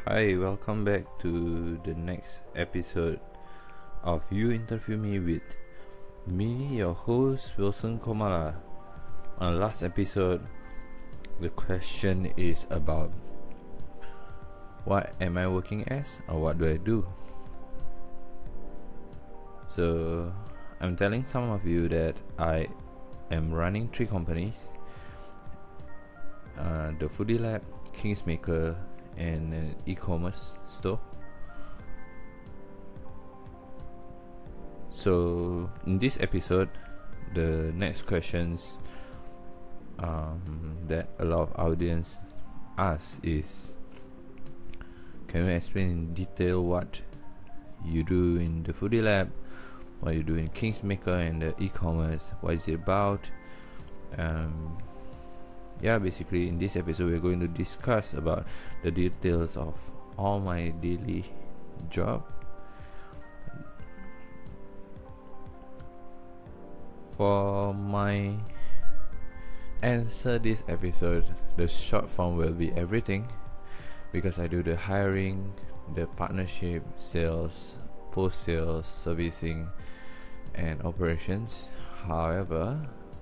Hi, welcome back to the next episode of You Interview Me with me, your host Wilson Komala. On the last episode, the question is about what am I working as or what do I do? So, I'm telling some of you that I am running 3 companies, the Foodie Lab, Kingsmaker, and an e-commerce store. So in this episode, the next questions that a lot of audience ask is, can you explain in detail what you do in the Foodie Lab, what you do in Kingsmaker and the e-commerce, what is it about? Basically in this episode we're going to discuss about the details of all my daily job. For my answer this episode, the short form will be everything, because I do the hiring, the partnership, sales, post-sales, servicing, and operations. However,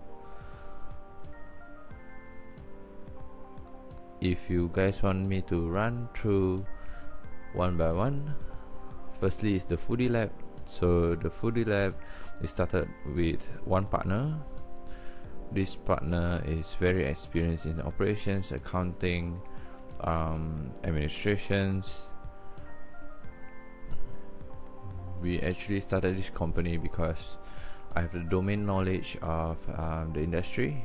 if you guys want me to run through one by one, firstly is the Foodie Lab. So the Foodie Lab is started with one partner. This partner is very experienced in operations, accounting, administrations. We actually started this company because I have the domain knowledge of the industry,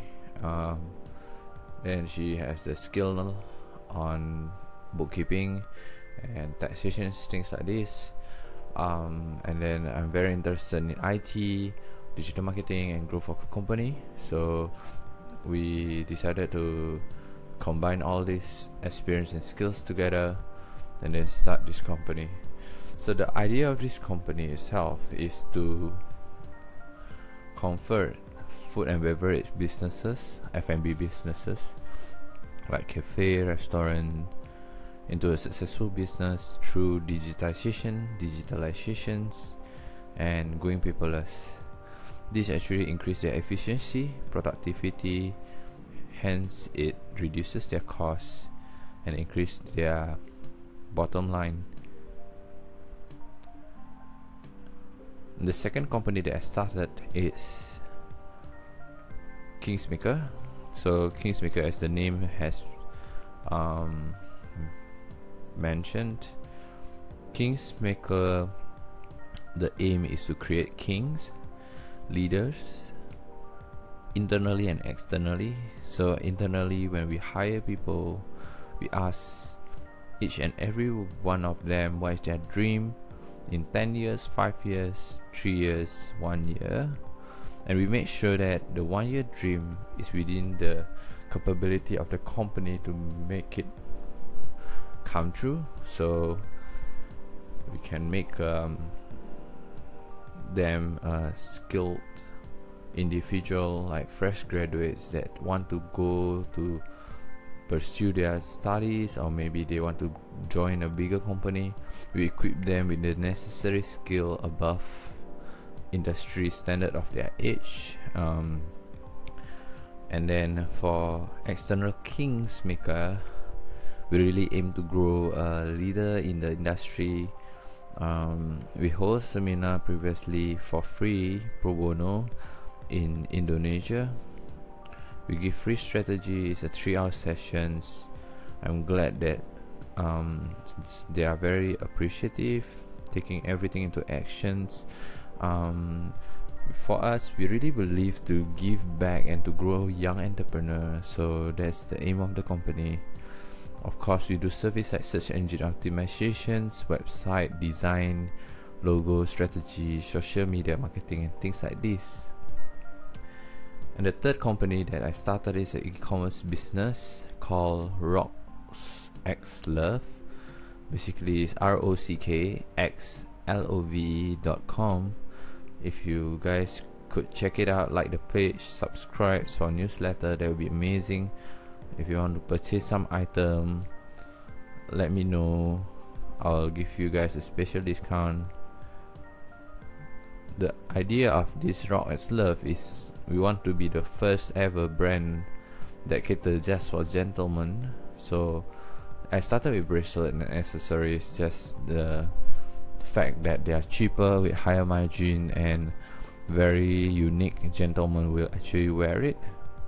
and she has the skill on bookkeeping and taxation, things like this. And then I'm very interested in IT, digital marketing, and growth of a company. So we decided to combine all this experience and skills together and then start this company. So the idea of this company itself is to convert food and beverage businesses, F&B businesses like cafe, restaurant, into a successful business through digitalizations, and going paperless. This actually increases their efficiency, productivity, hence it reduces their costs and increase their bottom line. The second company that I started is Kingsmaker. So Kingsmaker, as the name has mentioned, Kingsmaker, the aim is to create kings, leaders, internally and externally. So internally, when we hire people, we ask each and every one of them what is their dream in 10 years, 5 years, 3 years, 1 year, and we make sure that the 1 year dream is within the capability of the company to make it come true. So we can make them a skilled individual, like fresh graduates that want to go to pursue their studies, or maybe they want to join a bigger company. We equip them with the necessary skill above industry standard of their age. And then for external Kingsmaker, we really aim to grow a leader in the industry. We host seminar previously for free pro bono in Indonesia. We give free strategy. It's a 3-hour sessions. I'm glad that they are very appreciative, taking everything into actions. For us, we really believe to give back and to grow young entrepreneurs. So that's the aim of the company. Of course, we do service like search engine optimizations, website design, logo strategy, social media marketing, and things like this. And the third company that I started is an e-commerce business called RockXLove. Basically, it's RockXLove.com. If you guys could check it out, like the page, subscribe for newsletter, that would be amazing. If you want to purchase some item let me know. I'll give you guys a special discount. The idea of this Rock as Love is we want to be the first ever brand that cater just for gentlemen. So I started with bracelet and accessories, just the fact that they are cheaper with higher margin and very unique. Gentlemen will actually wear it.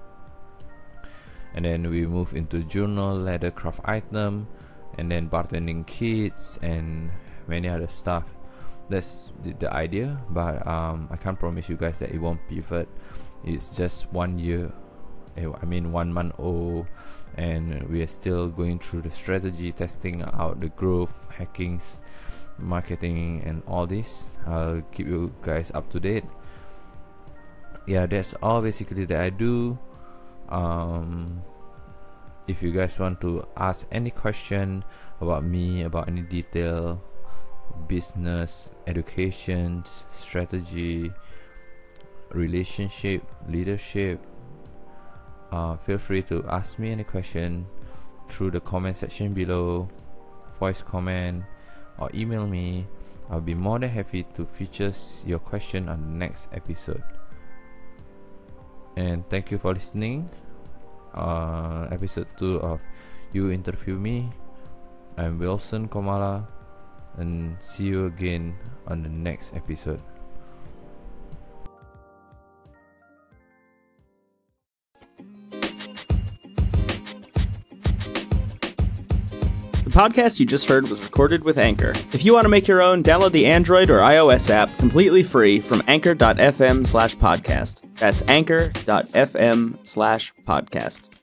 And then we move into journal, leather craft item, and then bartending kits and many other stuff. That's the idea, but I can't promise you guys that it won't pivot. It's just 1 year, 1 month old, and we are still going through the strategy, testing out the growth, hackings, marketing, and all this. I'll keep you guys up to date. Yeah, that's all basically that I do. If you guys want to ask any question about me, about any detail, business, education, strategy, relationship, leadership, feel free to ask me any question through the comment section below, voice comment, or email me. I'll be more than happy to feature your question on the next episode. And thank you for listening. Episode 2 of You Interview Me. I'm Wilson Komala, and see you again on the next episode. The podcast you just heard was recorded with Anchor. If you want to make your own, download the Android or iOS app completely free from anchor.fm/podcast. That's anchor.fm/podcast.